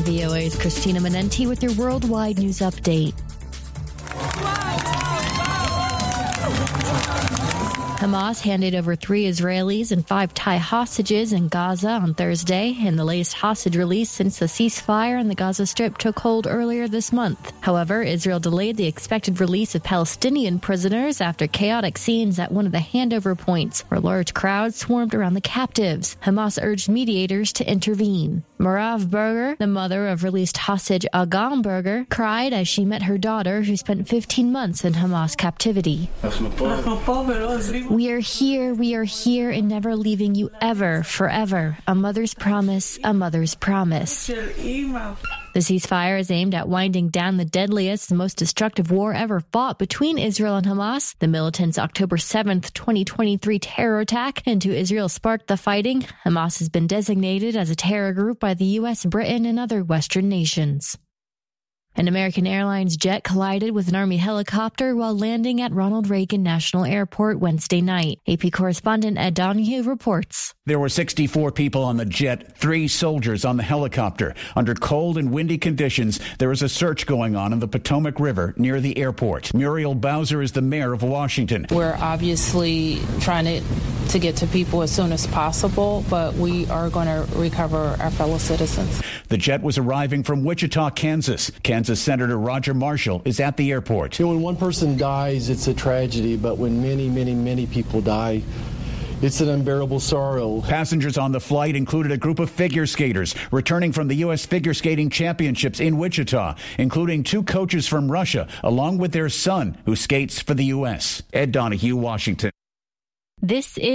VOA's Christina Manenti with your worldwide news update. Hamas handed over 3 Israelis and 5 Thai hostages in Gaza on Thursday, in the latest hostage release since the ceasefire in the Gaza Strip took hold earlier this month. However, Israel delayed the expected release of Palestinian prisoners after chaotic scenes at one of the handover points, where large crowds swarmed around the captives. Hamas urged mediators to intervene. Marav Berger, the mother of released hostage Agam Berger, cried as she met her daughter, who spent 15 months in Hamas captivity. We are here, and never leaving you ever, forever. A mother's promise, a mother's promise. The ceasefire is aimed at winding down the deadliest and most destructive war ever fought between Israel and Hamas. The militants' October 7th, 2023 terror attack into Israel sparked the fighting. Hamas has been designated as a terror group by the U.S., Britain, and other Western nations. An American Airlines jet collided with an Army helicopter while landing at Ronald Reagan National Airport Wednesday night. AP correspondent Ed Donahue reports. There were 64 people on the jet, 3 soldiers on the helicopter. Under cold and windy conditions, there is a search going on in the Potomac River near the airport. Muriel Bowser is the mayor of Washington. We're obviously trying to get to people as soon as possible, but we are going to recover our fellow citizens. The jet was arriving from Wichita, Kansas. Kansas Senator Roger Marshall is at the airport. When one person dies, it's a tragedy, but when many people die, it's an unbearable sorrow. Passengers on the flight included a group of figure skaters returning from the U.S. Figure Skating Championships in Wichita, including 2 coaches from Russia, along with their son, who skates for the U.S. Ed Donahue, Washington. This is